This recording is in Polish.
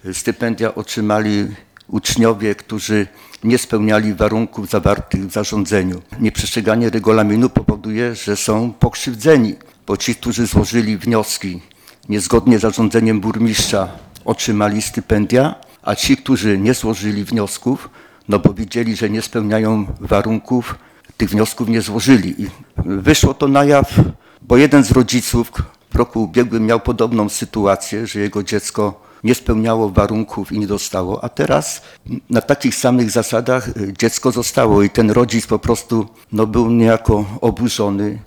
stypendia otrzymali uczniowie, którzy nie spełniali warunków zawartych w zarządzeniu. Nieprzestrzeganie regulaminu powoduje, że są pokrzywdzeni, bo ci, którzy złożyli wnioski niezgodnie z zarządzeniem burmistrza, otrzymali stypendia, a ci, którzy nie złożyli wniosków, no bo widzieli, że nie spełniają warunków, tych wniosków nie złożyli. I wyszło to na jaw, bo jeden z rodziców w roku ubiegłym miał podobną sytuację, że jego dziecko nie spełniało warunków i nie dostało, a teraz na takich samych zasadach dziecko zostało i ten rodzic po prostu był niejako oburzony.